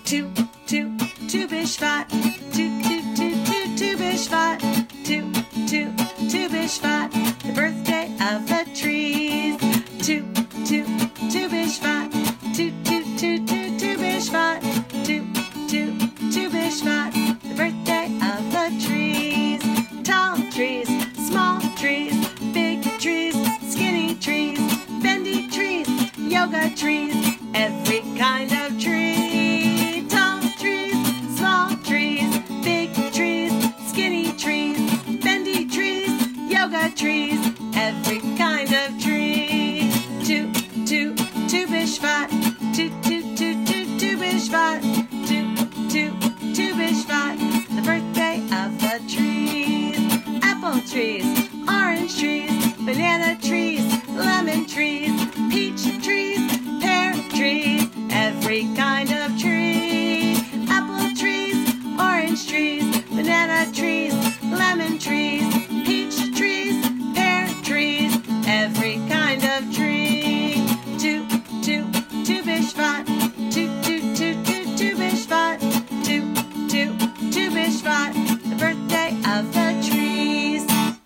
two bishvat, two bishvat, two bishvat, the birthday of the trees. Two bishvat, two bishvat, two bishvat, the birthday of the trees. Tall trees, small trees, big trees, skinny trees, bendy trees, yoga trees, every kind of tree. Tall trees, small trees, big trees, skinny trees, bendy trees, yoga trees, every kind of tree. Two bishvat, two bishvat, two bishvat, the birthday of the trees. Apple trees, orange trees, banana trees, lemon trees, peach trees, pear trees, every kind of tree. Apple trees, orange trees, banana trees, lemon trees, peach trees, pear trees, every kind of tree.